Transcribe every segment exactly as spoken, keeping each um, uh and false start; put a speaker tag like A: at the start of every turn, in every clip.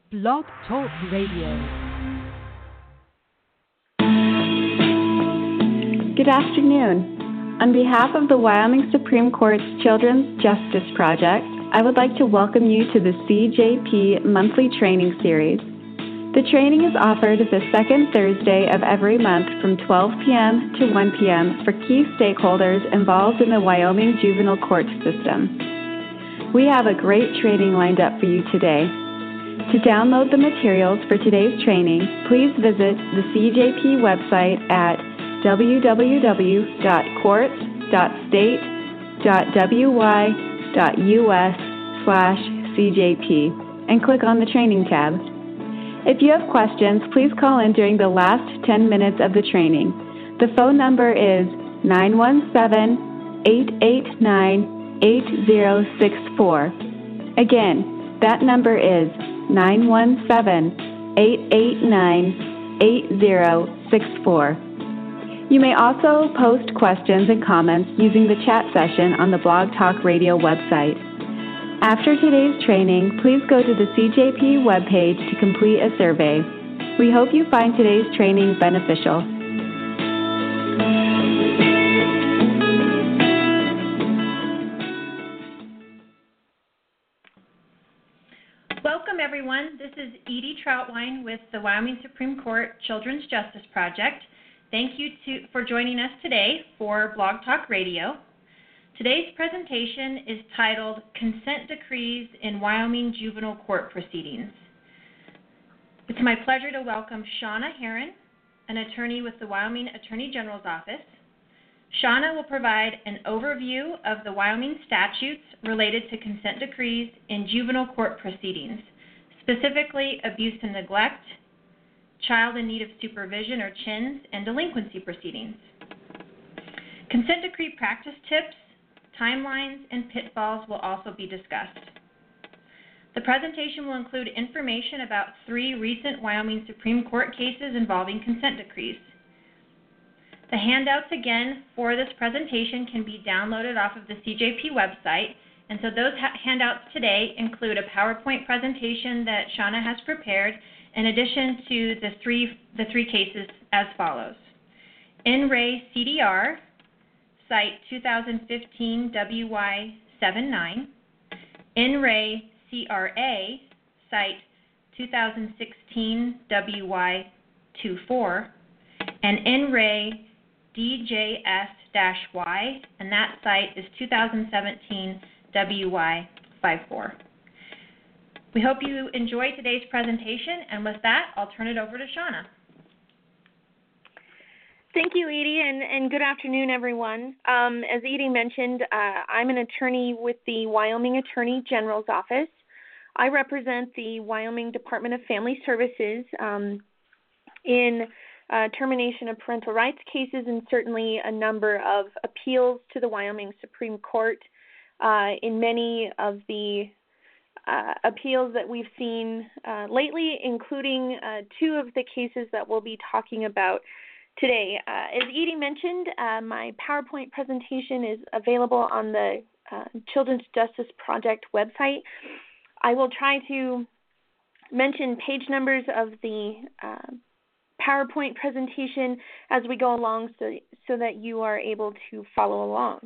A: Blog Talk Radio.
B: Good afternoon. On behalf of the Wyoming Supreme Court's Children's Justice Project, I would like to welcome you to the C J P monthly training series. The training is offered the second Thursday of every month from twelve p.m. to one p.m. for key stakeholders involved in the Wyoming juvenile court system. We have a great training lined up for you today. To download the materials for today's training, please visit the C J P website at w w w dot courts dot state dot w y dot u s slash C J P and click on the training tab. If you have questions, please call in during the last ten minutes of the training. The phone number is nine one seven, eight eight nine, eight zero six four. Again, that number is nine one seven, eight eight nine, eight zero six four. You may also post questions and comments using the chat session on the Blog Talk Radio website. After today's training, please go to the C J P webpage to complete a survey. We hope you find today's training beneficial.
C: Welcome, everyone. This is Edie Troutwine with the Wyoming Supreme Court Children's Justice Project. Thank you to, for joining us today for Blog Talk Radio. Today's presentation is titled Consent Decrees in Wyoming Juvenile Court Proceedings. It's my pleasure to welcome Shauna Herron, an attorney with the Wyoming Attorney General's Office. Shauna will provide an overview of the Wyoming statutes related to consent decrees in juvenile court proceedings, specifically abuse and neglect, child in need of supervision or C H I Ns, and delinquency proceedings. Consent decree practice tips, timelines, and pitfalls will also be discussed. The presentation will include information about three recent Wyoming Supreme Court cases involving consent decrees. The handouts, again, for this presentation can be downloaded off of the C J P website, and so those ha- handouts today include a PowerPoint presentation that Shauna has prepared, in addition to the three, the three cases as follows. In Re C D R, Site two thousand fifteen W Y seventy-nine, In Re C R A, Site two thousand sixteen W Y twenty-four, and In Re D J S Y, and that site is two thousand seventeen W Y fifty-four. We hope you enjoy today's presentation, and with that, I'll turn it over to Shauna.
D: Thank you, Edie, and, and good afternoon, everyone. Um, as Edie mentioned, uh, I'm an attorney with the Wyoming Attorney General's Office. I represent the Wyoming Department of Family Services um, in Uh, termination of parental rights cases, and certainly a number of appeals to the Wyoming Supreme Court. Uh, in many of the uh, appeals that we've seen uh, lately, including uh, two of the cases that we'll be talking about today. Uh, as Edie mentioned, uh, my PowerPoint presentation is available on the uh, Children's Justice Project website. I will try to mention page numbers of the uh, PowerPoint presentation as we go along so, so that you are able to follow along.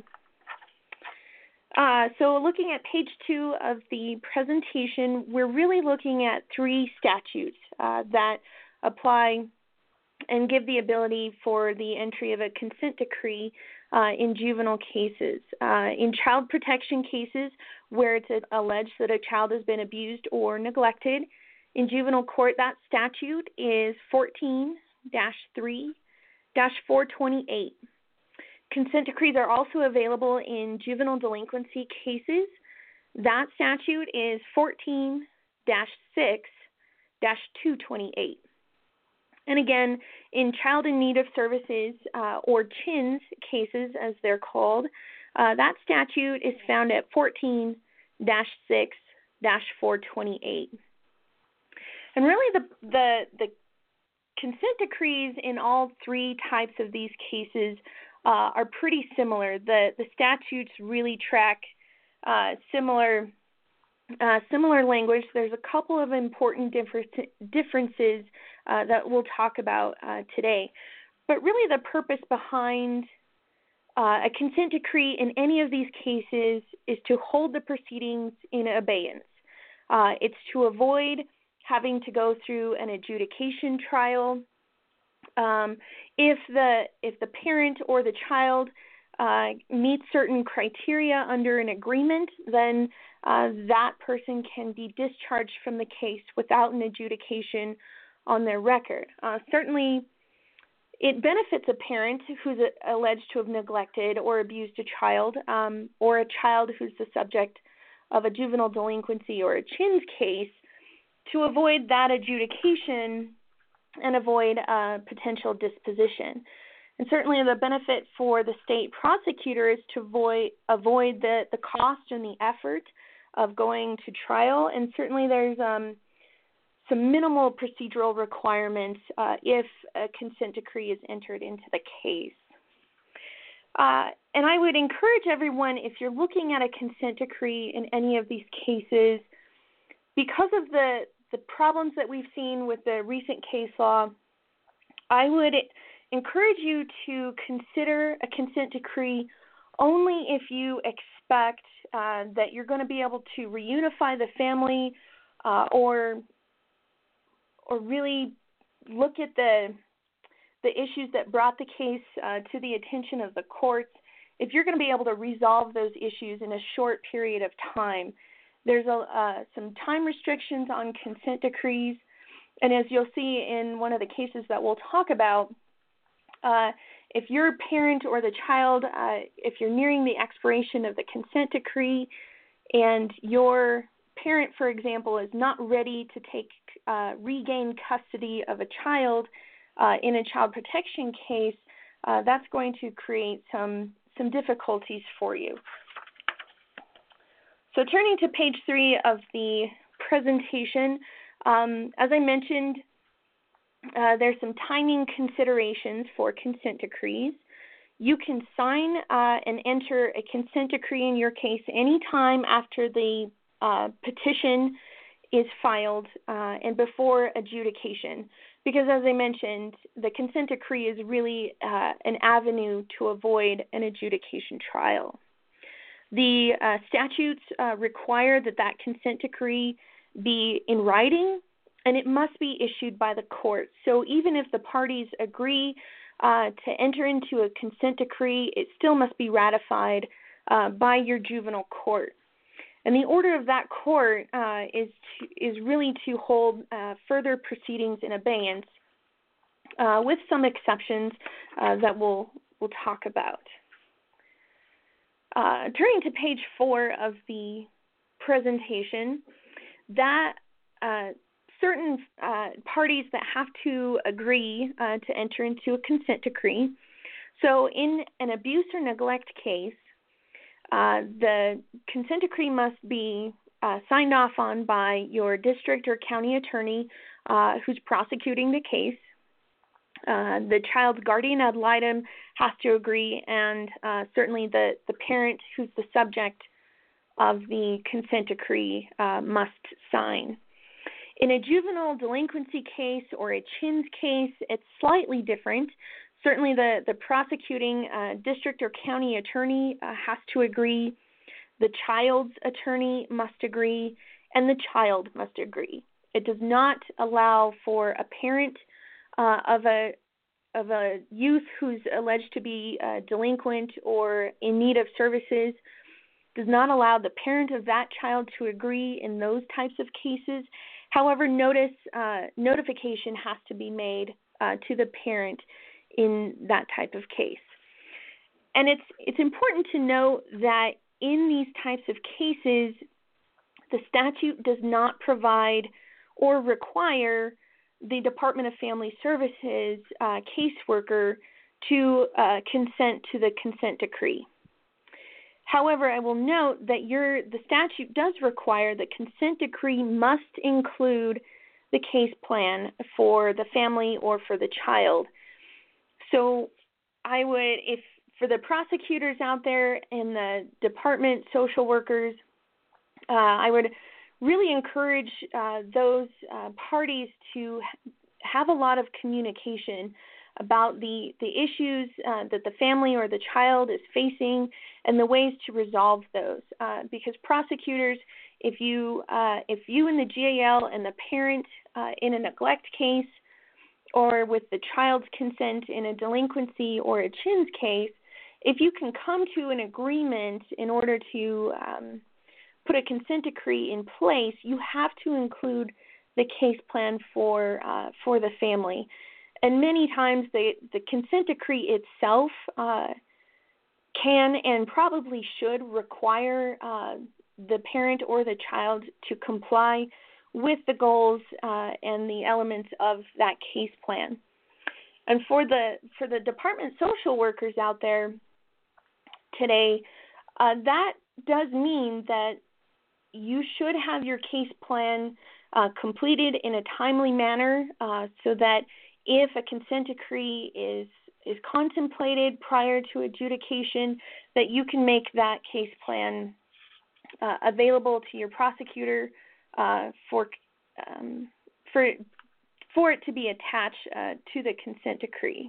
D: Uh, so looking at page two of the presentation, we're really looking at three statutes uh, that apply and give the ability for the entry of a consent decree uh, in juvenile cases. Uh, in child protection cases where it's alleged that a child has been abused or neglected, in juvenile court, that statute is fourteen dash three dash four twenty-eight. Consent decrees are also available in juvenile delinquency cases. That statute is fourteen dash six dash two twenty-eight. And again, in child in need of services, uh, or C H I Ns cases, as they're called, uh, that statute is found at fourteen dash six dash four twenty-eight. And really the, the the consent decrees in all three types of these cases uh, are pretty similar. The the statutes really track uh, similar Uh, similar language, there's a couple of important differ- differences uh, that we'll talk about uh, today. But really the purpose behind uh, a consent decree in any of these cases is to hold the proceedings in abeyance. Uh, it's to avoid having to go through an adjudication trial. Um, if the if the parent or the child uh, meets certain criteria under an agreement, then uh, that person can be discharged from the case without an adjudication on their record. Uh, certainly, it benefits a parent who's a, alleged to have neglected or abused a child, um, or a child who's the subject of a juvenile delinquency or a C H I N S case, to avoid that adjudication and avoid uh, potential disposition. And certainly the benefit for the state prosecutor is to avoid, avoid the, the cost and the effort of going to trial. And certainly there's um, some minimal procedural requirements uh, if a consent decree is entered into the case. Uh, and I would encourage everyone, if you're looking at a consent decree in any of these cases, because of the, the problems that we've seen with the recent case law, I would encourage you to consider a consent decree only if you expect uh, that you're going to be able to reunify the family uh, or or really look at the the issues that brought the case uh, to the attention of the courts. If you're going to be able to resolve those issues in a short period of time, there's a, uh, some time restrictions on consent decrees, and as you'll see in one of the cases that we'll talk about, uh, if your parent or the child, uh, if you're nearing the expiration of the consent decree and your parent, for example, is not ready to take uh, regain custody of a child uh, in a child protection case, uh, that's going to create some some difficulties for you. So turning to page three of the presentation, um, as I mentioned, uh, there's some timing considerations for consent decrees. You can sign uh, and enter a consent decree in your case anytime after the uh, petition is filed uh, and before adjudication, because as I mentioned, the consent decree is really uh, an avenue to avoid an adjudication trial. The uh, statutes uh, require that that consent decree be in writing, and it must be issued by the court. So even if the parties agree uh, to enter into a consent decree, it still must be ratified uh, by your juvenile court. And the order of that court uh, is to, is really to hold uh, further proceedings in abeyance, uh, with some exceptions uh, that we'll we'll talk about. Uh, turning to page four of the presentation, that uh, certain uh, parties that have to agree uh, to enter into a consent decree. So in an abuse or neglect case, uh, the consent decree must be uh, signed off on by your district or county attorney uh, who's prosecuting the case. Uh, the child's guardian ad litem has to agree, and uh, certainly the, the parent who's the subject of the consent decree uh, must sign. In a juvenile delinquency case or a C H I N S case, it's slightly different. Certainly the, the prosecuting uh, district or county attorney uh, has to agree, the child's attorney must agree, and the child must agree. It does not allow for a parent uh, of a of a youth who's alleged to be uh, delinquent or in need of services, does not allow the parent of that child to agree in those types of cases. However, notice uh, notification has to be made uh, to the parent in that type of case. And it's it's important to note that in these types of cases, the statute does not provide or require the Department of Family Services uh, caseworker to uh, consent to the consent decree. However, I will note that your the statute does require the consent decree must include the case plan for the family or for the child. So I would, if for the prosecutors out there and the department social workers, uh, I would really encourage uh, those uh, parties to have a lot of communication about the, the issues uh, that the family or the child is facing and the ways to resolve those. Uh, because prosecutors, if you uh, if you and the G A L and the parent uh, in a neglect case, or with the child's consent in a delinquency or a CHINS case, if you can come to an agreement in order to um, put a consent decree in place, you have to include the case plan for uh, for the family. And many times the, the consent decree itself uh, can and probably should require uh, the parent or the child to comply with the goals uh, and the elements of that case plan. And for the for the department social workers out there today, uh, that does mean that you should have your case plan uh, completed in a timely manner uh, so that if a consent decree is is contemplated prior to adjudication, that you can make that case plan uh, available to your prosecutor uh, for um, for for it to be attached uh, to the consent decree.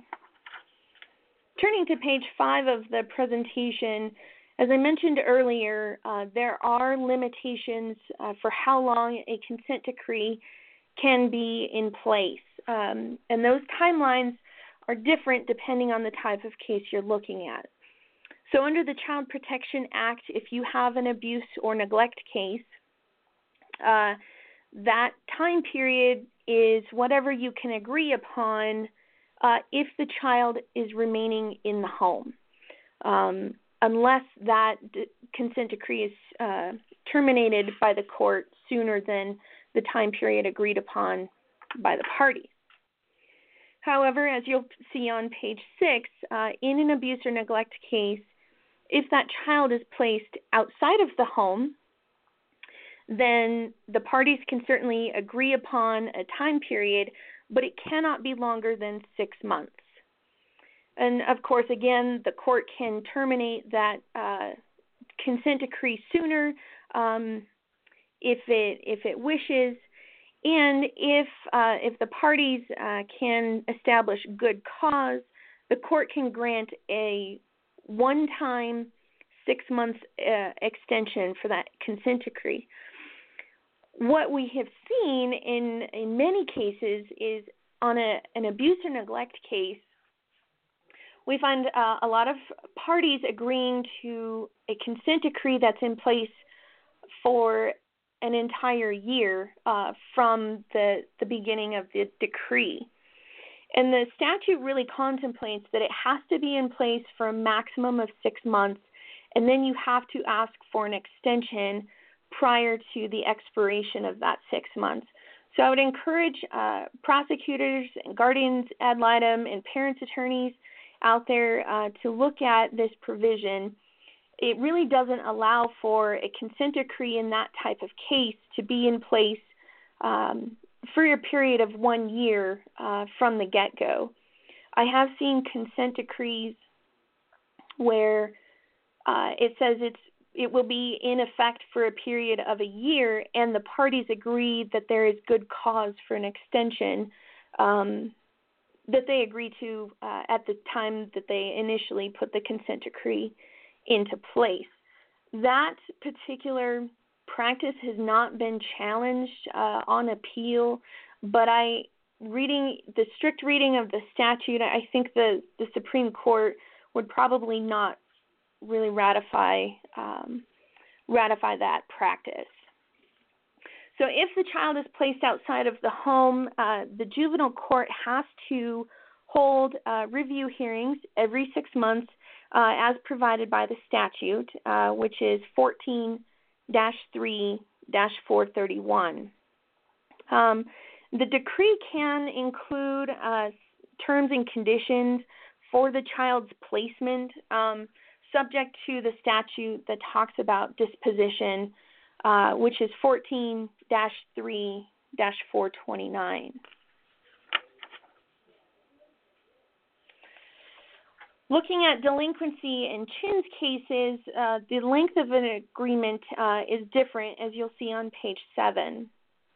D: Turning to page five of the presentation, as I mentioned earlier, uh, there are limitations uh, for how long a consent decree can be in place. Um, and those timelines are different depending on the type of case you're looking at. So under the Child Protection Act, if you have an abuse or neglect case, uh, that time period is whatever you can agree upon uh, if the child is remaining in the home, um, unless that d- consent decree is uh, terminated by the court sooner than the time period agreed upon by the parties. However, as you'll see on page six, uh, in an abuse or neglect case, if that child is placed outside of the home, then the parties can certainly agree upon a time period, but it cannot be longer than six months. And of course, again, the court can terminate that uh, consent decree sooner um, if it if it wishes, and if uh, if the parties uh, can establish good cause, the court can grant a one-time six-month uh, extension for that consent decree. What we have seen in, in many cases is on a, an abuse or neglect case, we find uh, a lot of parties agreeing to a consent decree that's in place for an entire year uh, from the, the beginning of the decree. And the statute really contemplates that it has to be in place for a maximum of six months, and then you have to ask for an extension prior to the expiration of that six months. So I would encourage uh, prosecutors and guardians ad litem and parents' attorneys out there uh, to look at this provision. It really doesn't allow for a consent decree in that type of case to be in place um, for a period of one year uh, from the get-go. I have seen consent decrees where uh, it says it's it will be in effect for a period of a year, and the parties agree that there is good cause for an extension um, that they agree to uh, at the time that they initially put the consent decree into place. That particular practice has not been challenged uh, on appeal, but I, reading the strict reading of the statute, I think the, the Supreme Court would probably not really ratify um, ratify that practice. So if the child is placed outside of the home, uh, the juvenile court has to hold uh, review hearings every six months uh, as provided by the statute, uh, which is fourteen dash three dash four thirty-one. Um, the decree can include uh, terms and conditions for the child's placement, um, subject to the statute that talks about disposition, uh, which is fourteen dash three dash four twenty-nine. Looking at delinquency in Chin's cases, uh, the length of an agreement uh, is different, as you'll see on page seven.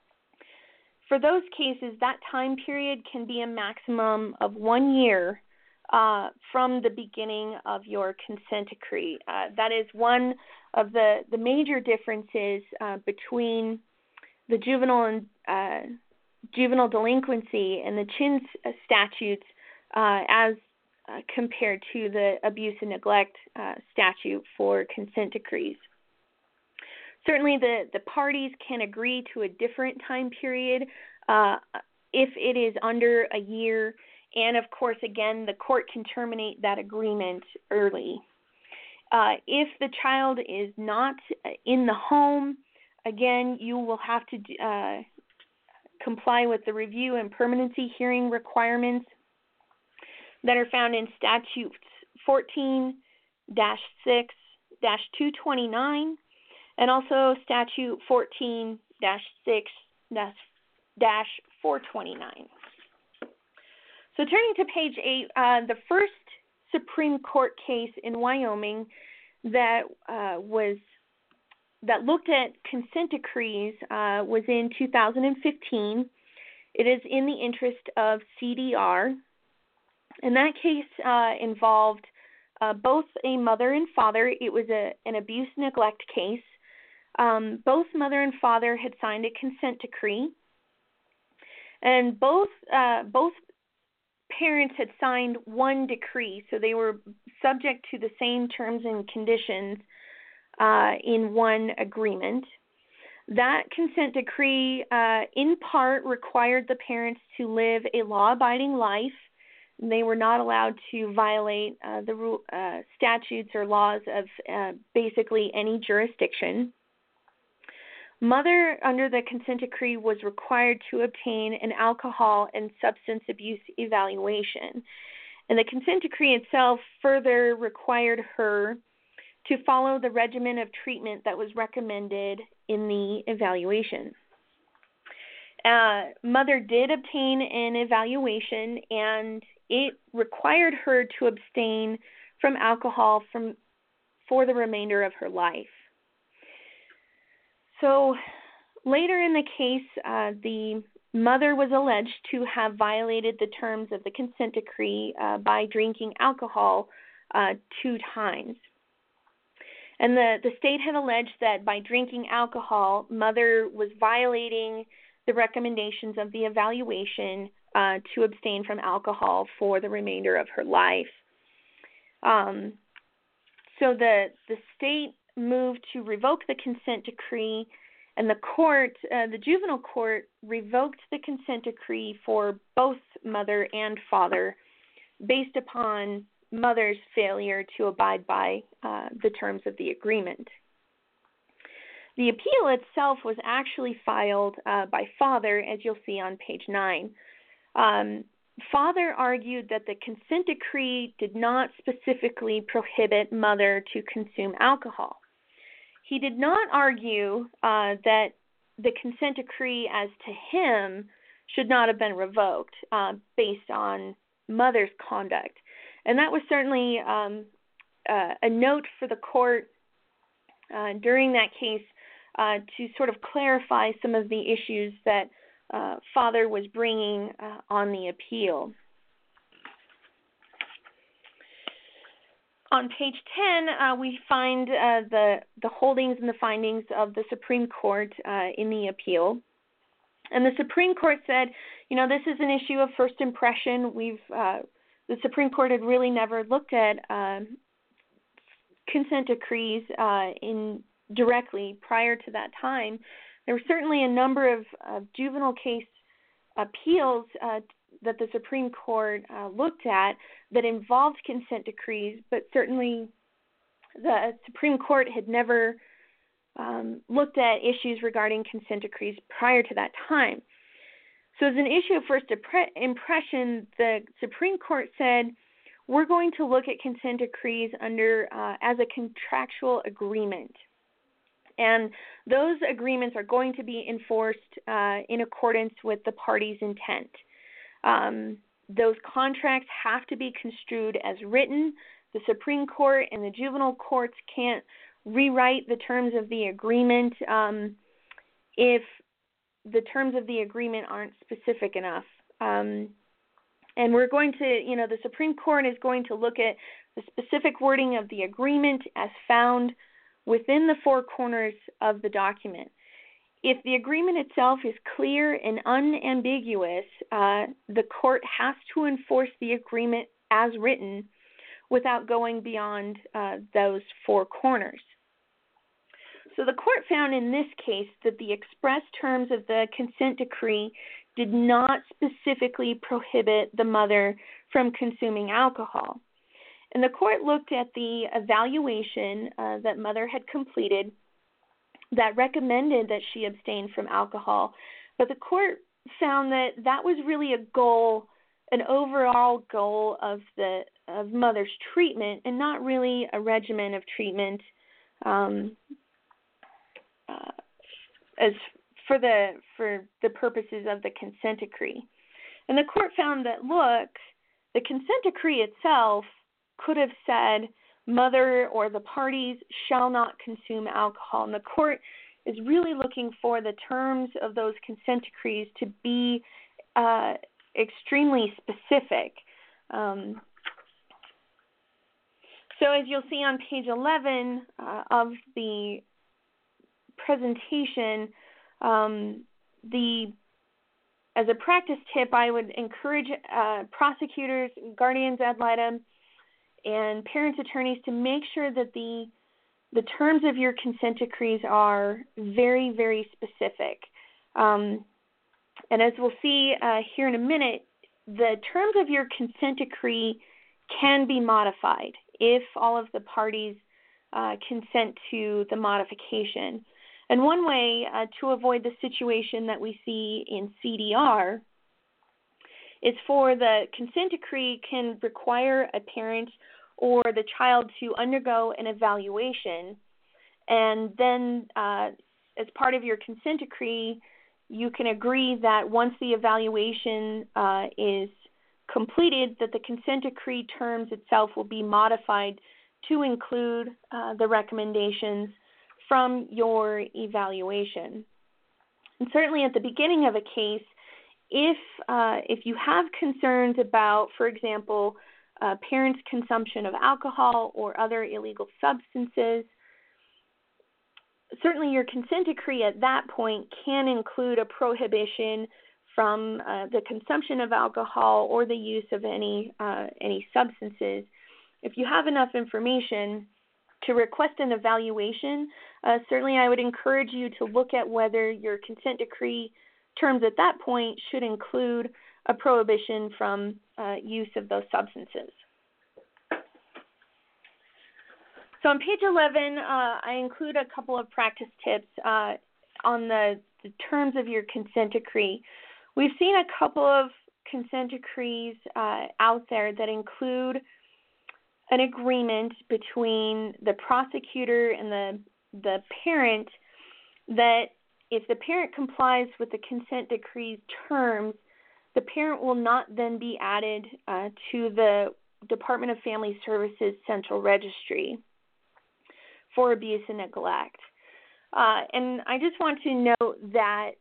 D: For those cases, that time period can be a maximum of one year uh, from the beginning of your consent decree. Uh, that is one of the, the major differences uh, between the juvenile and uh, juvenile delinquency and the Chin's statutes uh, as uh, compared to the abuse and neglect uh, statute for consent decrees. Certainly the, the parties can agree to a different time period uh, if it is under a year, and of course, again, the court can terminate that agreement early. Uh, if the child is not in the home, again, you will have to uh, comply with the review and permanency hearing requirements that are found in statutes fourteen dash six dash two twenty-nine and also statute fourteen dash six dash four twenty-nine. So turning to page eight, uh, the first Supreme Court case in Wyoming that uh, was that looked at consent decrees uh, was in two thousand fifteen. It is in the interest of C D R. And that case uh, involved uh, both a mother and father. It was a, an abuse neglect case. Um, both mother and father had signed a consent decree, and both uh, both parents had signed one decree, so they were subject to the same terms and conditions uh, in one agreement. That consent decree, uh, in part, required the parents to live a law-abiding life. They were not allowed to violate uh, the uh, statutes or laws of uh, basically any jurisdiction. Mother, under the consent decree, was required to obtain an alcohol and substance abuse evaluation. And the consent decree itself further required her to follow the regimen of treatment that was recommended in the evaluation. Uh, Mother did obtain an evaluation, and it required her to abstain from alcohol from, for the remainder of her life. So later in the case, uh, the mother was alleged to have violated the terms of the consent decree uh, by drinking alcohol uh, two times. And the, the state had alleged that by drinking alcohol, mother was violating the recommendations of the evaluation uh, to abstain from alcohol for the remainder of her life. Um, so the the state moved to revoke the consent decree, and the court, uh, the juvenile court, revoked the consent decree for both mother and father based upon mother's failure to abide by uh, the terms of the agreement. The appeal itself was actually filed uh, by father, as you'll see on page nine. Um, father argued that the consent decree did not specifically prohibit mother to consume alcohol. He did not argue uh, that the consent decree as to him should not have been revoked uh, based on mother's conduct. And that was certainly um, uh, a note for the court uh, during that case uh, to sort of clarify some of the issues that uh, father was bringing uh, on the appeal. On page ten, uh, we find uh, the, the holdings and the findings of the Supreme Court uh, in the appeal. And the Supreme Court said, you know, this is an issue of first impression. We've uh, the Supreme Court had really never looked at uh, consent decrees uh, in directly prior to that time. There were certainly a number of uh, juvenile case appeals uh, that the Supreme Court uh, looked at that involved consent decrees, but certainly the Supreme Court had never um, looked at issues regarding consent decrees prior to that time. So as an issue of first impression, the Supreme Court said, we're going to look at consent decrees under uh, as a contractual agreement. And those agreements are going to be enforced uh, in accordance with the party's intent. Um, those contracts have to be construed as written. The Supreme Court and the juvenile courts can't rewrite the terms of the agreement um, if the terms of the agreement aren't specific enough. Um, and we're going to, you know, the Supreme Court is going to look at the specific wording of the agreement as found within the four corners of the document. If the agreement itself is clear and unambiguous, uh, the court has to enforce the agreement as written without going beyond uh, those four corners. So the court found in this case that the express terms of the consent decree did not specifically prohibit the mother from consuming alcohol. And the court looked at the evaluation uh, that mother had completed that recommended that she abstain from alcohol, but the court found that that was really a goal, an overall goal of the of mother's treatment, and not really a regimen of treatment um, uh, as for the for the purposes of the consent decree. And the court found that, look, the consent decree itself could have said mother or the parties shall not consume alcohol. And the court is really looking for the terms of those consent decrees to be uh, extremely specific. Um, so as you'll see on page eleven uh, of the presentation, um, the as a practice tip, I would encourage uh, prosecutors, guardians ad litem, and parents' attorneys to make sure that the the terms of your consent decrees are very, very specific. Um, and as we'll see uh, here in a minute, the terms of your consent decree can be modified if all of the parties uh, consent to the modification. And one way uh, to avoid the situation that we see in C D R is for the consent decree can require a parent or the child to undergo an evaluation, and then uh, as part of your consent decree, you can agree that once the evaluation uh, is completed, that the consent decree terms itself will be modified to include uh, the recommendations from your evaluation. And certainly at the beginning of a case, if uh, if you have concerns about, for example, uh, parents' consumption of alcohol or other illegal substances, certainly your consent decree at that point can include a prohibition from uh, the consumption of alcohol or the use of any uh, any substances. If you have enough information to request an evaluation, uh, certainly I would encourage you to look at whether your consent decree terms at that point should include a prohibition from uh, use of those substances. So on page eleven, uh, I include a couple of practice tips uh, on the, the terms of your consent decree. We've seen a couple of consent decrees uh, out there that include an agreement between the prosecutor and the the parent that if the parent complies with the consent decree's terms, the parent will not then be added uh, to the Department of Family Services Central Registry for abuse and neglect. Uh, and I just want to note that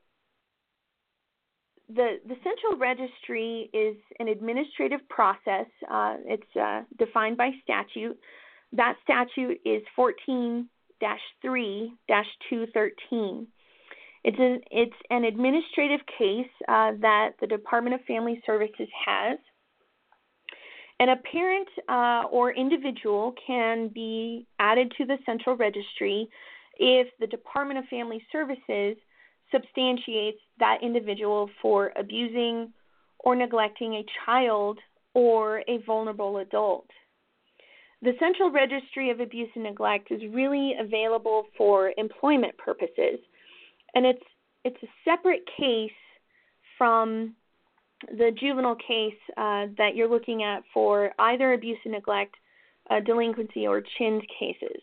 D: the the Central Registry is an administrative process. Uh, it's uh, defined by statute. That statute is fourteen dash three dash two thirteen. It's an, it's an administrative case uh, that the Department of Family Services has. And a parent uh, or individual can be added to the Central Registry if the Department of Family Services substantiates that individual for abusing or neglecting a child or a vulnerable adult. The Central Registry of Abuse and Neglect is really available for employment purposes, and it's it's a separate case from the juvenile case uh, that you're looking at for either abuse and neglect, uh, delinquency, or C H I N D cases.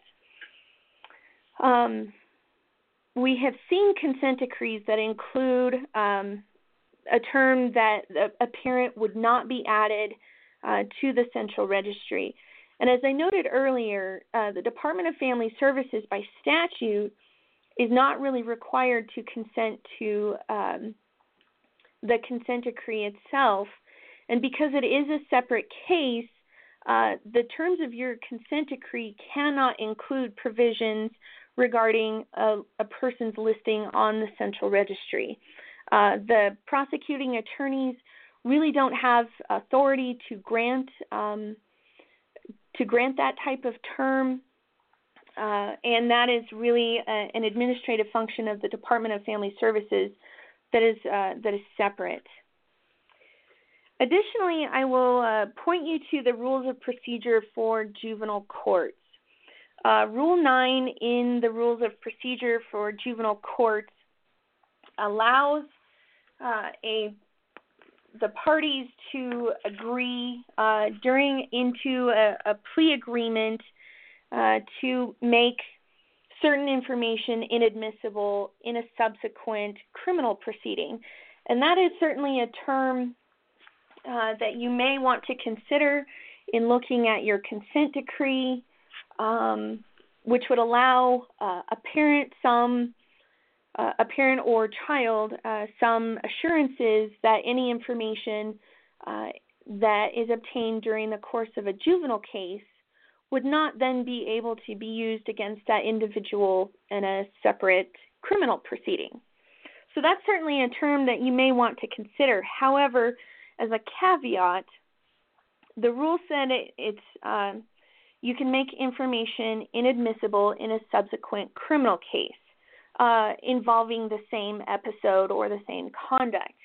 D: Um, we have seen consent decrees that include um, a term that a parent would not be added uh, to the central registry. And as I noted earlier, uh, the Department of Family Services by statute is not really required to consent to um, the consent decree itself. And because it is a separate case, uh, the terms of your consent decree cannot include provisions regarding a, a person's listing on the central registry. Uh, the prosecuting attorneys really don't have authority to grant um, to grant that type of term, uh, and that is really a, an administrative function of the Department of Family Services that is uh, that is separate. Additionally, I will uh, point you to the rules of procedure for juvenile courts. Uh, Rule nine in the rules of procedure for juvenile courts allows uh, a the parties to agree uh, during into a, a plea agreement uh, to make certain information inadmissible in a subsequent criminal proceeding. And that is certainly a term uh, that you may want to consider in looking at your consent decree, um, which would allow uh, a parent some Uh, a parent or child uh, some assurances that any information uh, that is obtained during the course of a juvenile case would not then be able to be used against that individual in a separate criminal proceeding. So that's certainly a term that you may want to consider. However, as a caveat, the rule said it, it's um, you can make information inadmissible in a subsequent criminal case Uh, involving the same episode or the same conduct.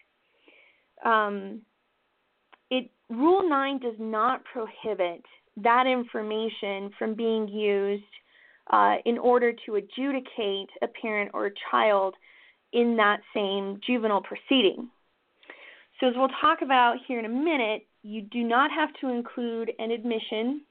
D: Um, it Rule nine does not prohibit that information from being used uh, in order to adjudicate a parent or a child in that same juvenile proceeding. So as we'll talk about here in a minute, you do not have to include an admission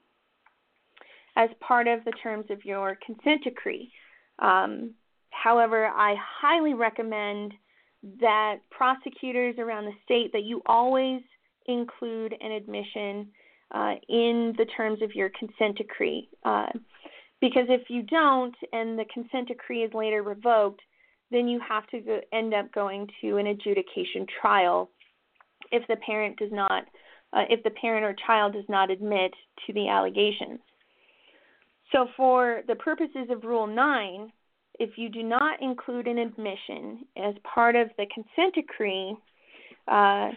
D: as part of the terms of your consent decree. Um, However, I highly recommend that prosecutors around the state that you always include an admission uh, in the terms of your consent decree. Uh, because if you don't and the consent decree is later revoked, then you have to go, end up going to an adjudication trial if the parent does not, uh, if the parent or child does not admit to the allegations. So for the purposes of Rule nine, if you do not include an admission as part of the consent decree, uh,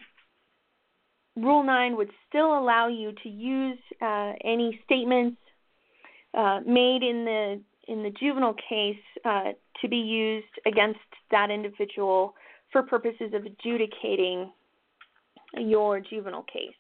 D: Rule nine would still allow you to use uh, any statements uh, made in the in the juvenile case uh, to be used against that individual for purposes of adjudicating your juvenile case.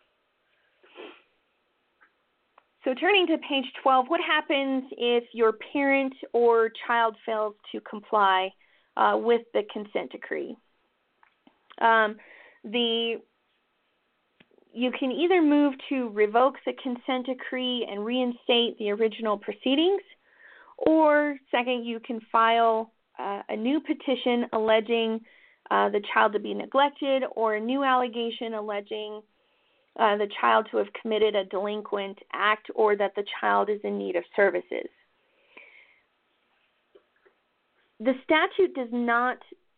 D: So turning to page twelve, what happens if your parent or child fails to comply uh, with the consent decree? Um, the you can either move to revoke the consent decree and reinstate the original proceedings, or second, you can file uh, a new petition alleging uh, the child to be neglected, or a new allegation alleging Uh, the child to have committed a delinquent act, or that the child is in need of services. The statute does not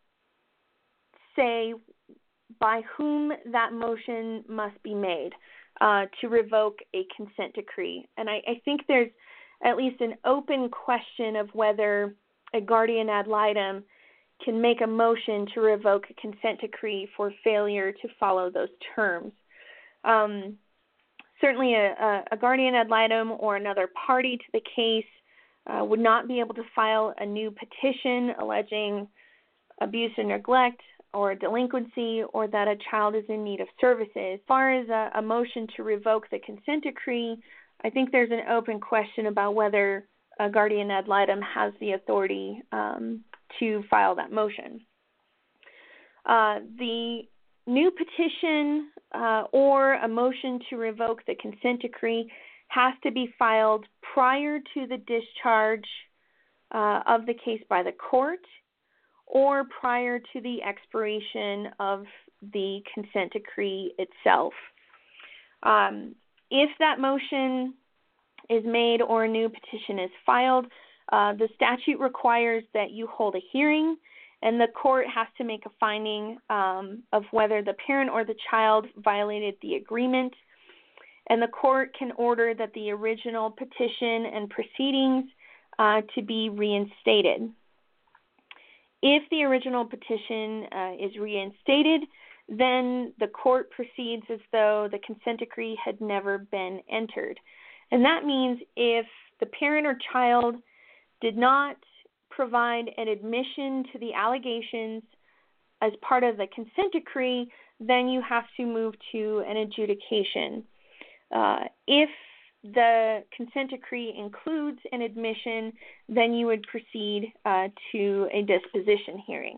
D: say by whom that motion must be made uh, to revoke a consent decree. And I, I think there's at least an open question of whether a guardian ad litem can make a motion to revoke a consent decree for failure to follow those terms. Um, certainly a, a, a guardian ad litem or another party to the case uh, would not be able to file a new petition alleging abuse or neglect or delinquency, or that a child is in need of services. As far as a, a motion to revoke the consent decree, I think there's an open question about whether a guardian ad litem has the authority um, to file that motion. Uh, the new petition uh, or a motion to revoke the consent decree has to be filed prior to the discharge uh, of the case by the court, or prior to the expiration of the consent decree itself. Um, if that motion is made or a new petition is filed, uh, the statute requires that you hold a hearing, and the court has to make a finding um, of whether the parent or the child violated the agreement, and the court can order that the original petition and proceedings uh, to be reinstated. If the original petition uh, is reinstated, then the court proceeds as though the consent decree had never been entered. And that means if the parent or child did not provide an admission to the allegations as part of the consent decree, then you have to move to an adjudication. Uh, if the consent decree includes an admission, then you would proceed uh, to a disposition hearing.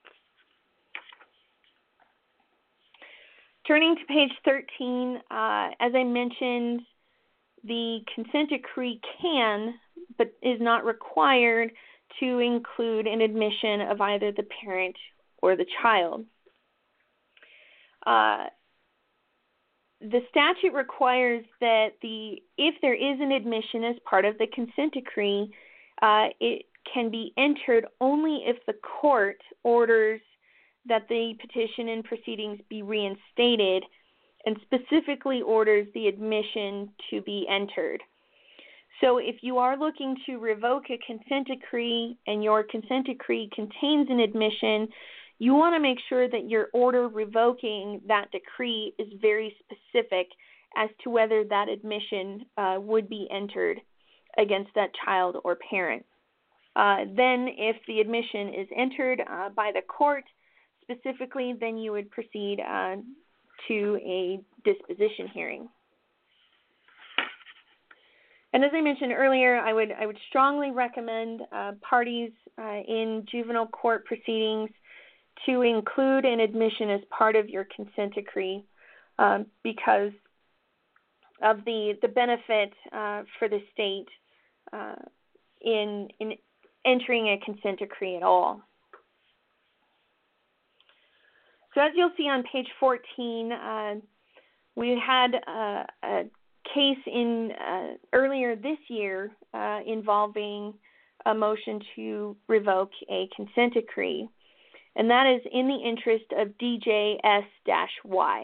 D: Turning to page thirteen, uh, as I mentioned, the consent decree can, but is not required to include an admission of either the parent or the child. Uh, The statute requires that the if there is an admission as part of the consent decree, uh, it can be entered only if the court orders that the petition and proceedings be reinstated and specifically orders the admission to be entered. So if you are looking to revoke a consent decree and your consent decree contains an admission, you want to make sure that your order revoking that decree is very specific as to whether that admission uh, would be entered against that child or parent. Uh, then if the admission is entered uh, by the court specifically, then you would proceed uh, to a disposition hearing. And as I mentioned earlier, I would I would strongly recommend uh, parties uh, in juvenile court proceedings to include an admission as part of your consent decree um, because of the, the benefit uh, for the state uh, in, in entering a consent decree at all. So as you'll see on page fourteen, uh, we had uh, a case in uh, earlier this year uh, involving a motion to revoke a consent decree, and that is in the interest of D J S Y.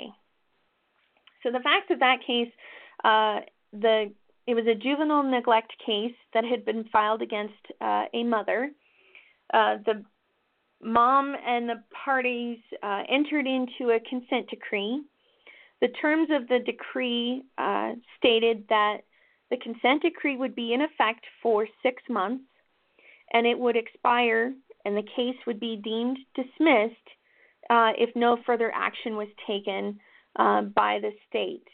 D: So the facts of that case, uh, the it was a juvenile neglect case that had been filed against uh, a mother. Uh, the mom and the parties uh, entered into a consent decree. The terms of the decree uh, stated that the consent decree would be in effect for six months, and it would expire, and the case would be deemed dismissed uh, if no further action was taken uh, by the state.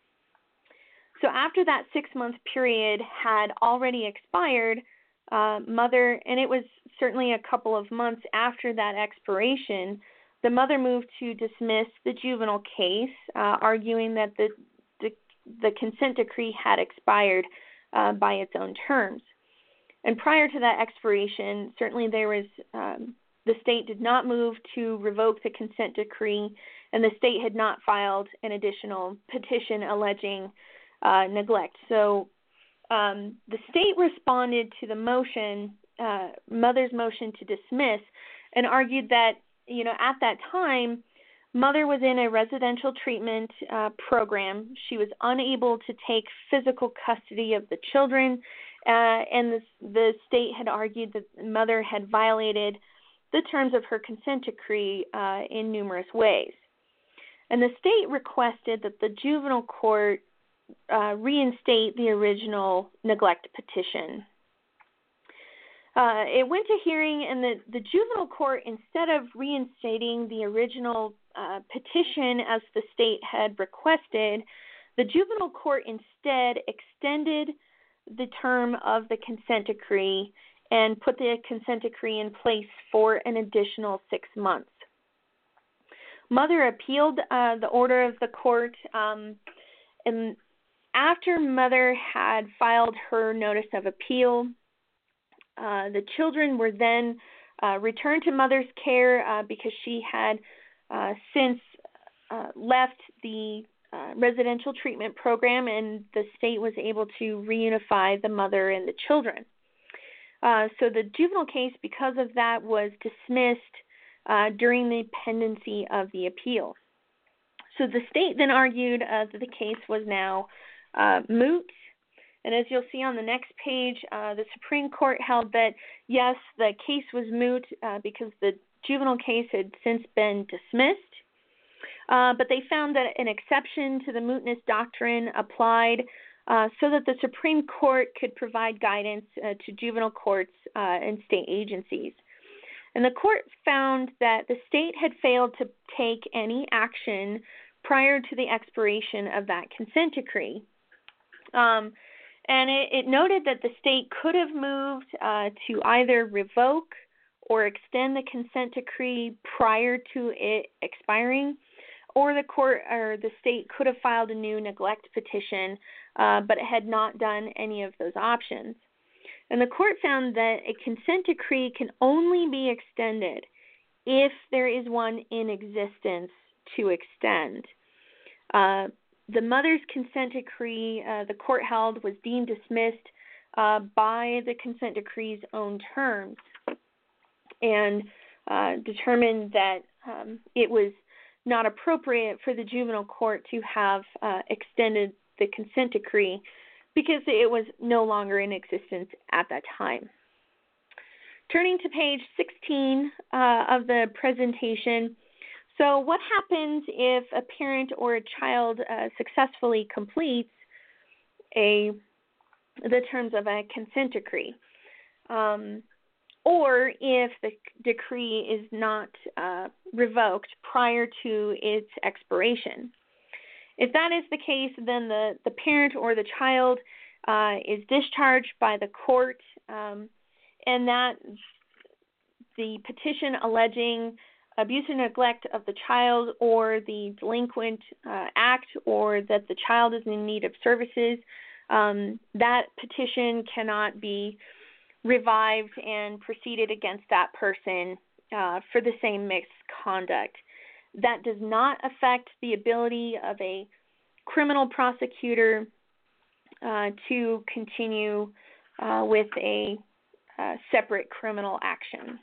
D: So after that six-month period had already expired, uh, mother, and it was certainly a couple of months after that expiration, the mother moved to dismiss the juvenile case, uh, arguing that the, the the consent decree had expired uh, by its own terms. And prior to that expiration, certainly there was um, the state did not move to revoke the consent decree, and the state had not filed an additional petition alleging uh, neglect. So um, the state responded to the motion, uh, mother's motion to dismiss, and argued that, you know, at that time, mother was in a residential treatment uh, program. She was unable to take physical custody of the children, uh, and the, the state had argued that mother had violated the terms of her consent decree uh, in numerous ways. And the state requested that the juvenile court uh, reinstate the original neglect petition. Uh, it went to hearing, and the, the juvenile court, instead of reinstating the original uh, petition as the state had requested, the juvenile court instead extended the term of the consent decree and put the consent decree in place for an additional six months. Mother appealed uh, the order of the court, um, and after mother had filed her notice of appeal, Uh, the children were then uh, returned to mother's care uh, because she had uh, since uh, left the uh, residential treatment program, and the state was able to reunify the mother and the children. Uh, so the juvenile case, because of that, was dismissed uh, during the pendency of the appeal. So the state then argued uh, that the case was now uh, moot. And as you'll see on the next page, uh, the Supreme Court held that, yes, the case was moot uh, because the juvenile case had since been dismissed. Uh, but they found that an exception to the mootness doctrine applied uh, so that the Supreme Court could provide guidance uh, to juvenile courts uh, and state agencies. And the court found that the state had failed to take any action prior to the expiration of that consent decree. Um, and it, it noted that the state could have moved uh, to either revoke or extend the consent decree prior to it expiring, or the court or the state could have filed a new neglect petition, uh, but it had not done any of those options. And the court found that a consent decree can only be extended if there is one in existence to extend. Uh, the mother's consent decree, uh, the court held, was deemed dismissed uh, by the consent decree's own terms, and uh, determined that um, it was not appropriate for the juvenile court to have uh, extended the consent decree because it was no longer in existence at that time. Turning to page sixteen uh, of the presentation, so what happens if a parent or a child uh, successfully completes a the terms of a consent decree, um, or if the decree is not uh, revoked prior to its expiration? If that is the case, then the, the parent or the child uh, is discharged by the court, um, and that the petition alleging abuse or neglect of the child or the delinquent uh, act, or that the child is in need of services, um, that petition cannot be revived and proceeded against that person uh, for the same misconduct. That does not affect the ability of a criminal prosecutor uh, to continue uh, with a uh, separate criminal action.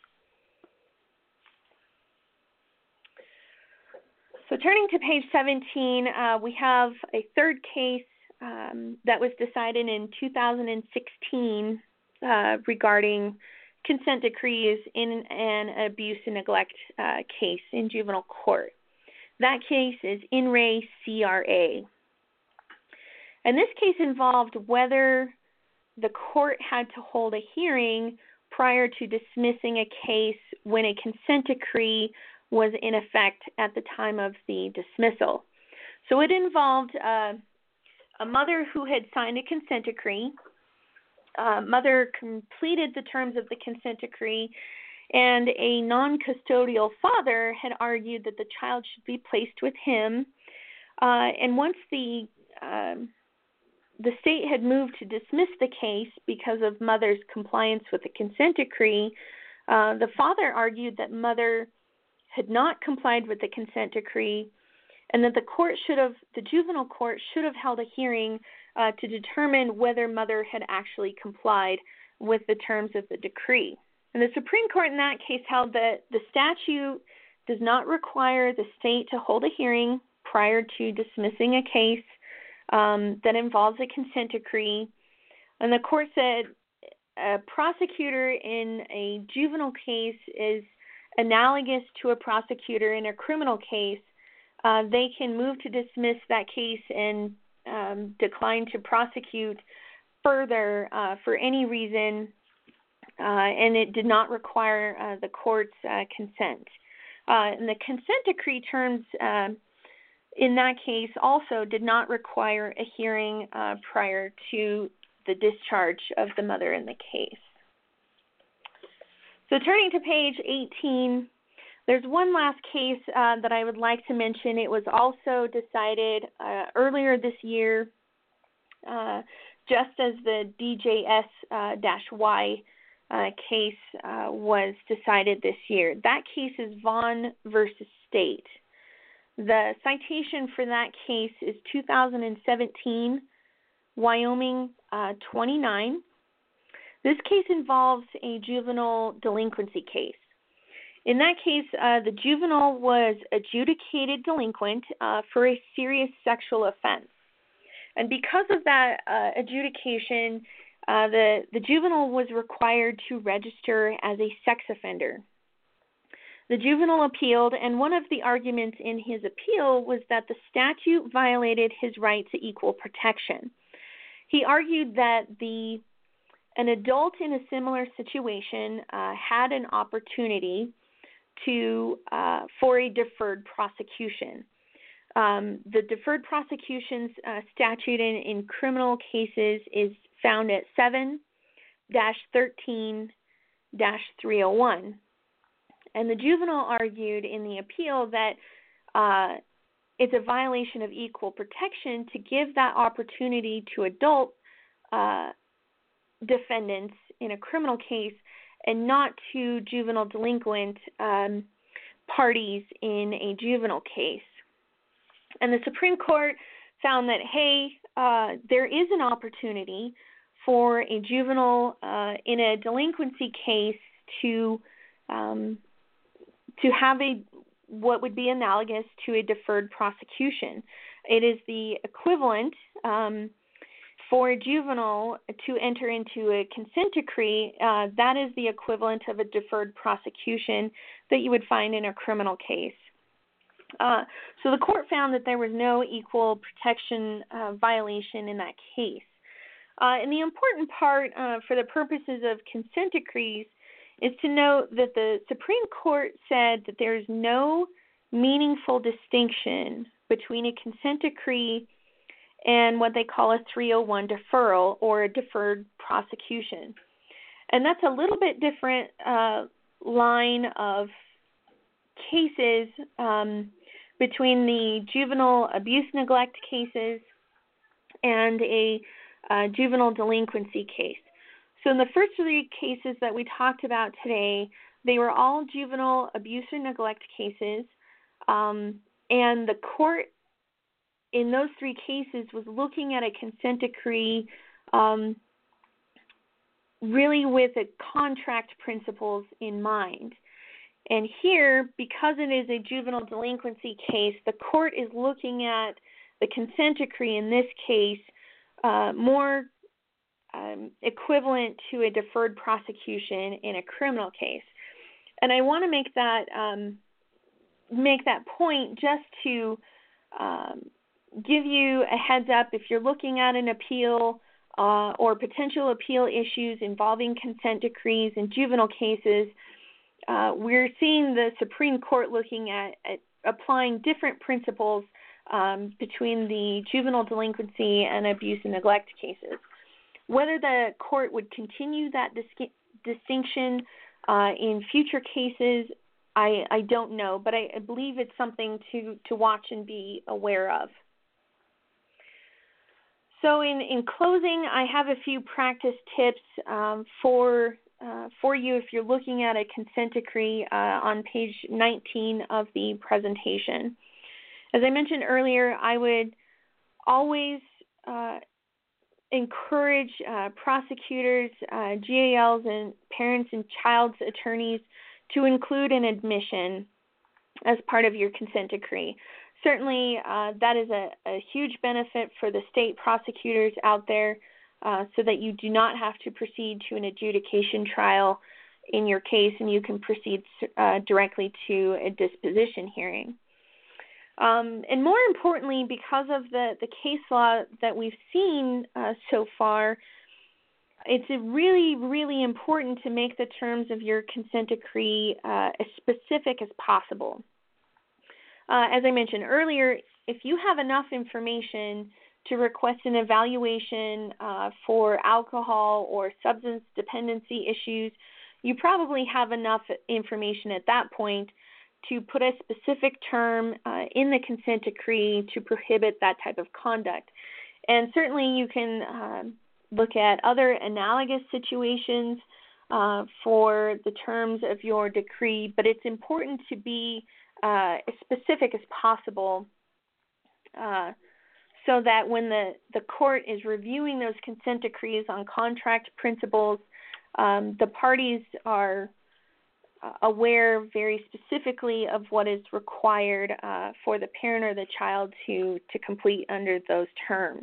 D: So turning to page seventeen, uh, we have a third case um, that was decided in two thousand sixteen uh, regarding consent decrees in an abuse and neglect uh, case in juvenile court. That case is In Re C R A. And this case involved whether the court had to hold a hearing prior to dismissing a case when a consent decree was in effect at the time of the dismissal. So it involved uh, a mother who had signed a consent decree. Uh, mother completed the terms of the consent decree, and a non-custodial father had argued that the child should be placed with him. Uh, and once the um, the state had moved to dismiss the case because of mother's compliance with the consent decree, uh, the father argued that mother had not complied with the consent decree, and that the court should have, the juvenile court should have held a hearing uh, to determine whether mother had actually complied with the terms of the decree. And the Supreme Court in that case held that the statute does not require the state to hold a hearing prior to dismissing a case um, that involves a consent decree. And the court said a prosecutor in a juvenile case is analogous to a prosecutor in a criminal case. Uh, they can move to dismiss that case and um, decline to prosecute further uh, for any reason, uh, and it did not require uh, the court's uh, consent. Uh, and the consent decree terms uh, in that case also did not require a hearing uh, prior to the discharge of the mother in the case. So turning to page eighteen, there's one last case uh, that I would like to mention. It was also decided uh, earlier this year, uh, just as the D J S Y uh, case uh, was decided this year. That case is Vaughn versus State. The citation for that case is two thousand seventeen, Wyoming uh, twenty-nine. This case involves a juvenile delinquency case. In that case, uh, the juvenile was adjudicated delinquent uh, for a serious sexual offense. And because of that uh, adjudication, uh, the, the juvenile was required to register as a sex offender. The juvenile appealed, and one of the arguments in his appeal was that the statute violated his right to equal protection. He argued that the an adult in a similar situation uh, had an opportunity to uh, for a deferred prosecution. Um, the deferred prosecutions uh, statute in, in criminal cases is found at seven dash thirteen dash three oh one. And the juvenile argued in the appeal that uh, it's a violation of equal protection to give that opportunity to adult uh, defendants in a criminal case and not to juvenile delinquent um, parties in a juvenile case. And the Supreme Court found that, hey, uh, there is an opportunity for a juvenile uh, in a delinquency case to um, to have a what would be analogous to a deferred prosecution. It is the equivalent um, for a juvenile to enter into a consent decree. Uh, that is the equivalent of a deferred prosecution that you would find in a criminal case. Uh, so the court found that there was no equal protection uh, violation in that case. Uh, and the important part uh, for the purposes of consent decrees is to note that the Supreme Court said that there is no meaningful distinction between a consent decree and what they call a three oh one deferral or a deferred prosecution. And that's a little bit different uh, line of cases um, between the juvenile abuse neglect cases and a uh, juvenile delinquency case. So in the first three cases that we talked about today, they were all juvenile abuse or neglect cases, um, and the court in those three cases was looking at a consent decree um, really with a contract principles in mind. And here, because it is a juvenile delinquency case, the court is looking at the consent decree in this case uh, more um, equivalent to a deferred prosecution in a criminal case. And I want to make that um, make that point just to um, give you a heads up if you're looking at an appeal uh, or potential appeal issues involving consent decrees in juvenile cases. Uh, we're seeing the Supreme Court looking at, at applying different principles um, between the juvenile delinquency and abuse and neglect cases. Whether the court would continue that dis- distinction uh, in future cases, I, I don't know, but I, I believe it's something to, to watch and be aware of. So in, in closing, I have a few practice tips um, for Uh, for you if you're looking at a consent decree uh, on page nineteen of the presentation. As I mentioned earlier, I would always uh, encourage uh, prosecutors, uh, G A Ls, and parents and child's attorneys to include an admission as part of your consent decree. Certainly, uh, that is a, a huge benefit for the state prosecutors out there, Uh, so that you do not have to proceed to an adjudication trial in your case, and you can proceed uh, directly to a disposition hearing. Um, and more importantly, because of the, the case law that we've seen uh, so far, it's really, really important to make the terms of your consent decree uh, as specific as possible. Uh, as I mentioned earlier, if you have enough information to request an evaluation uh, for alcohol or substance dependency issues, you probably have enough information at that point to put a specific term uh, in the consent decree to prohibit that type of conduct. And certainly you can uh, look at other analogous situations uh, for the terms of your decree, but it's important to be uh, as specific as possible uh, so that when the, the court is reviewing those consent decrees on contract principles, um, the parties are uh, aware very specifically of what is required uh, for the parent or the child to, to complete under those terms.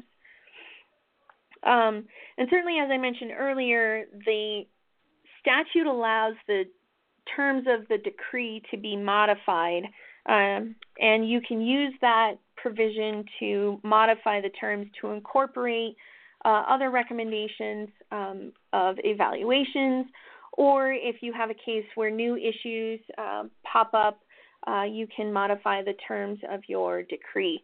D: Um, and certainly, as I mentioned earlier, the statute allows the terms of the decree to be modified, um, and you can use that provision to modify the terms to incorporate uh, other recommendations um, of evaluations, or if you have a case where new issues uh, pop up, uh, you can modify the terms of your decree.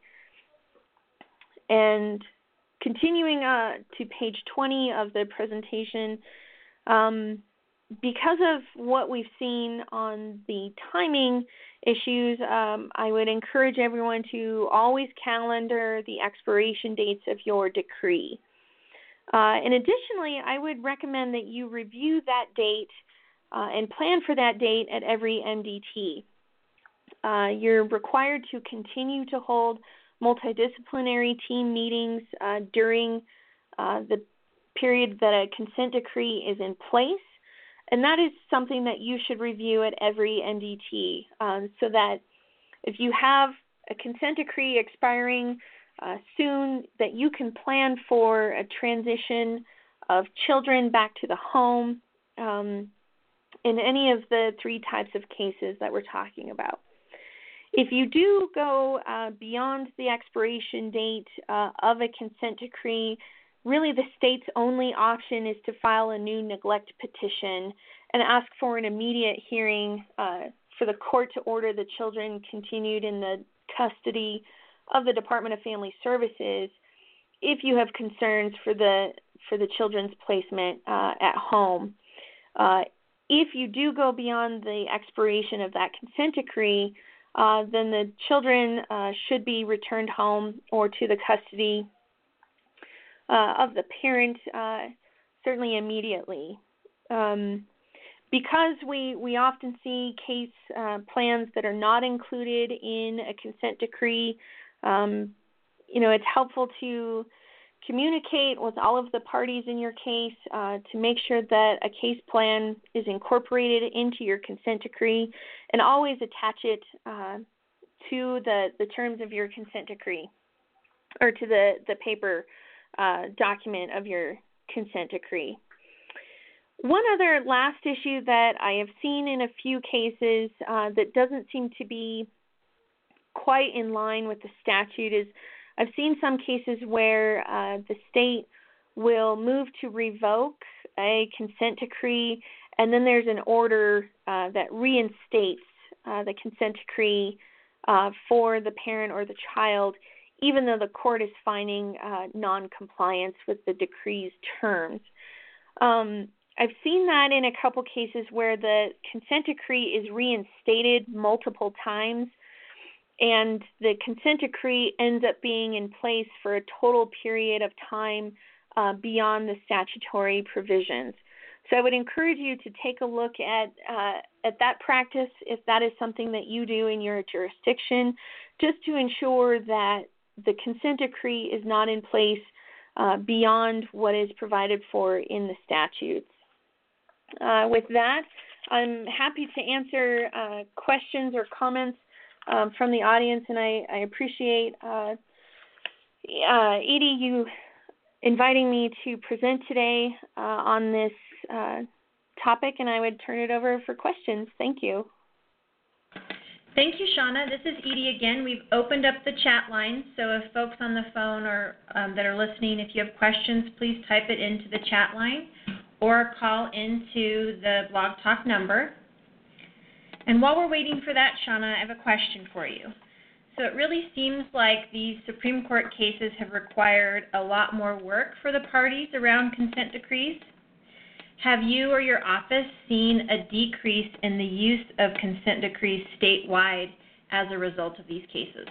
D: And continuing uh, to page twenty of the presentation, um, because of what we've seen on the timing issues, um, I would encourage everyone to always calendar the expiration dates of your decree. Uh, and additionally, I would recommend that you review that date uh, and plan for that date at every M D T. Uh, you're required to continue to hold multidisciplinary team meetings uh, during uh, the period that a consent decree is in place. And that is something that you should review at every M D T um, so that if you have a consent decree expiring uh, soon, that you can plan for a transition of children back to the home um, in any of the three types of cases that we're talking about. If you do go uh, beyond the expiration date uh, of a consent decree, really the state's only option is to file a new neglect petition and ask for an immediate hearing uh, for the court to order the children continued in the custody of the Department of Family Services if you have concerns for the for the children's placement uh, at home. Uh, if you do go beyond the expiration of that consent decree, uh, then the children uh, should be returned home or to the custody uh, of the parent, uh, certainly immediately. Um, because we, we often see case uh, plans that are not included in a consent decree, um, you know, it's helpful to communicate with all of the parties in your case uh, to make sure that a case plan is incorporated into your consent decree, and always attach it uh, to the, the terms of your consent decree, or to the, the paper uh, document of your consent decree. One other last issue that I have seen in a few cases uh, that doesn't seem to be quite in line with the statute is I've seen some cases where uh, the state will move to revoke a consent decree, and then there's an order uh, that reinstates uh, the consent decree uh, for the parent or the child, even though the court is finding uh, noncompliance with the decree's terms. Um, I've seen that in a couple cases where the consent decree is reinstated multiple times, and the consent decree ends up being in place for a total period of time uh, beyond the statutory provisions. So I would encourage you to take a look at uh, at that practice if that is something that you do in your jurisdiction, just to ensure that the consent decree is not in place uh, beyond what is provided for in the statutes. Uh, with that, I'm happy to answer uh, questions or comments Um, from the audience, and I, I appreciate uh, uh, Edie, you inviting me to present today uh, on this uh, topic, and I would turn it over for questions. Thank you.
C: Thank you, Shauna. This is Edie again. We've opened up the chat line, so if folks on the phone or um, that are listening, if you have questions, please type it into the chat line or call into the Blog Talk number. And while we're waiting for that, Shauna, I have a question for you. So it really seems like these Supreme Court cases have required a lot more work for the parties around consent decrees. Have you or your office seen a decrease in the use of consent decrees statewide as a result of these cases?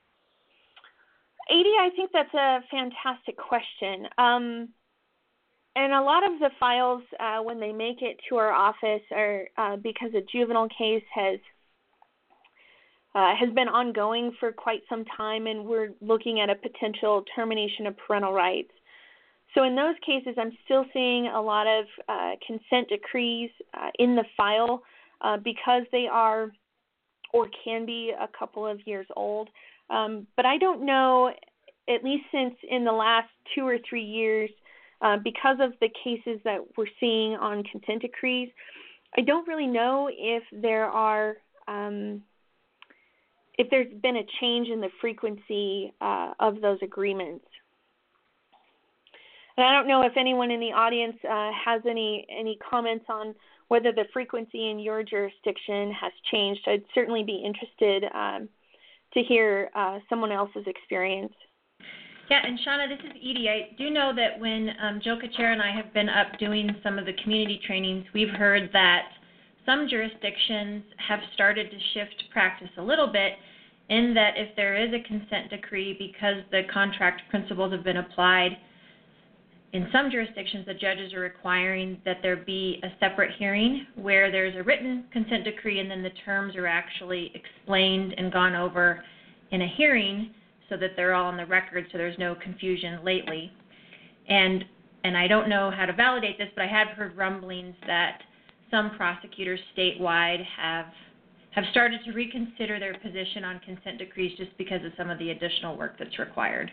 D: Edie, I think that's a fantastic question. Um, and a lot of the files, uh, when they make it to our office, are uh, because a juvenile case has uh, has been ongoing for quite some time, and we're looking at a potential termination of parental rights. So in those cases, I'm still seeing a lot of uh, consent decrees uh, in the file uh, because they are or can be a couple of years old. Um, but I don't know, at least since in the last two or three years, uh, because of the cases that we're seeing on consent decrees, I don't really know if there are um, if there's been a change in the frequency uh, of those agreements. And I don't know if anyone in the audience uh, has any, any comments on whether the frequency in your jurisdiction has changed. I'd certainly be interested um, to hear uh, someone else's experience.
C: Yeah, and Shauna, this is Edie. I do know that when um, Jill Kachera and I have been up doing some of the community trainings, we've heard that some jurisdictions have started to shift practice a little bit, in that if there is a consent decree, because the contract principles have been applied, in some jurisdictions the judges are requiring that there be a separate hearing where there's a written consent decree and then the terms are actually explained and gone over in a hearing so that they're all on the record so there's no confusion lately. And and I don't know how to validate this, but I have heard rumblings that some prosecutors statewide have have started to reconsider their position on consent decrees just because of some of the additional work that's required.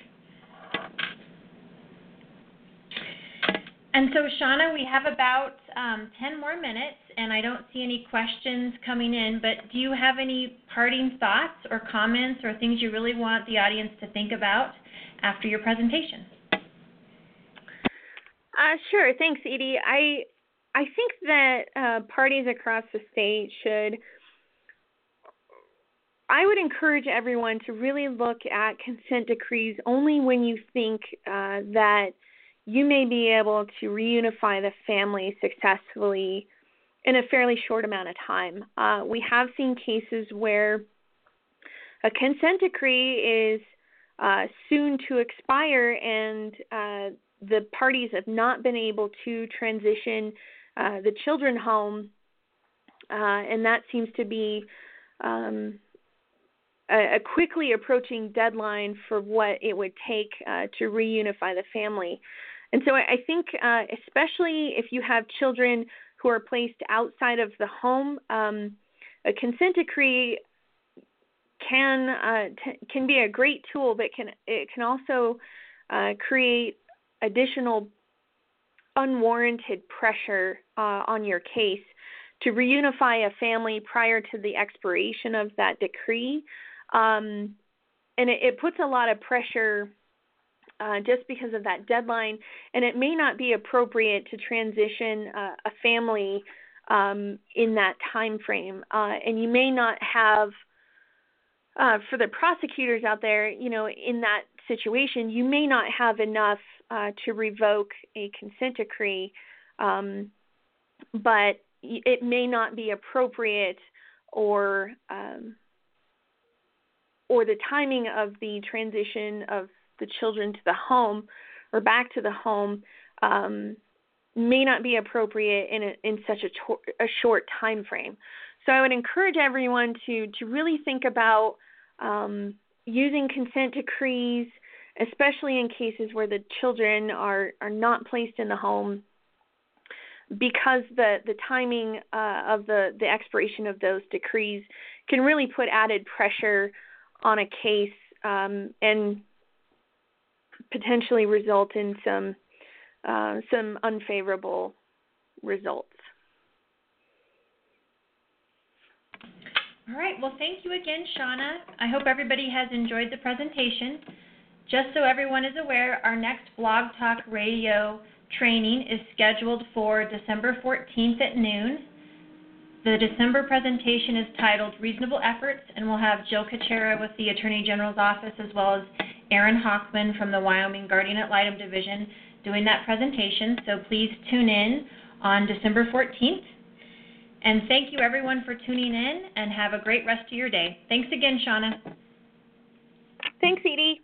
C: And so, Shauna, we have about um, ten more minutes, and I don't see any questions coming in, but do you have any parting thoughts or comments or things you really want the audience to think about after your presentation?
D: Uh, sure. Thanks, Edie. I I think that uh, parties across the state should, I would encourage everyone to really look at consent decrees only when you think uh, that you may be able to reunify the family successfully in a fairly short amount of time. Uh, we have seen cases where a consent decree is uh, soon to expire and uh, the parties have not been able to transition uh, the children home, uh, and that seems to be um, a, a quickly approaching deadline for what it would take uh, to reunify the family. And so I think uh, especially if you have children who are placed outside of the home, um, a consent decree can uh, t- can be a great tool, but can it can also uh, create additional unwarranted pressure uh, on your case to reunify a family prior to the expiration of that decree. Um, and it, it puts a lot of pressure Uh, just because of that deadline, and it may not be appropriate to transition uh, a family um, in that time frame. Uh, and you may not have, uh, for the prosecutors out there, you know, in that situation, you may not have enough uh, to revoke a consent decree, um, but it may not be appropriate or um, or the timing of the transition of the children to the home or back to the home um, may not be appropriate in a, in such a, to- a short time frame. So I would encourage everyone to to really think about um, using consent decrees, especially in cases where the children are, are not placed in the home, because the, the timing uh, of the, the expiration of those decrees can really put added pressure on a case um, and potentially result in some uh, some unfavorable results.
C: All right. Well, thank you again, Shauna. I hope everybody has enjoyed the presentation. Just so everyone is aware, our next Blog Talk Radio training is scheduled for December fourteenth at noon. The December presentation is titled Reasonable Efforts, and we'll have Jill Kachera with the Attorney General's Office as well as Aaron Hockman from the Wyoming Guardian Ad Litem Division doing that presentation. So please tune in on December fourteenth. And thank you, everyone, for tuning in, and have a great rest of your day. Thanks again, Shauna.
D: Thanks, Edie.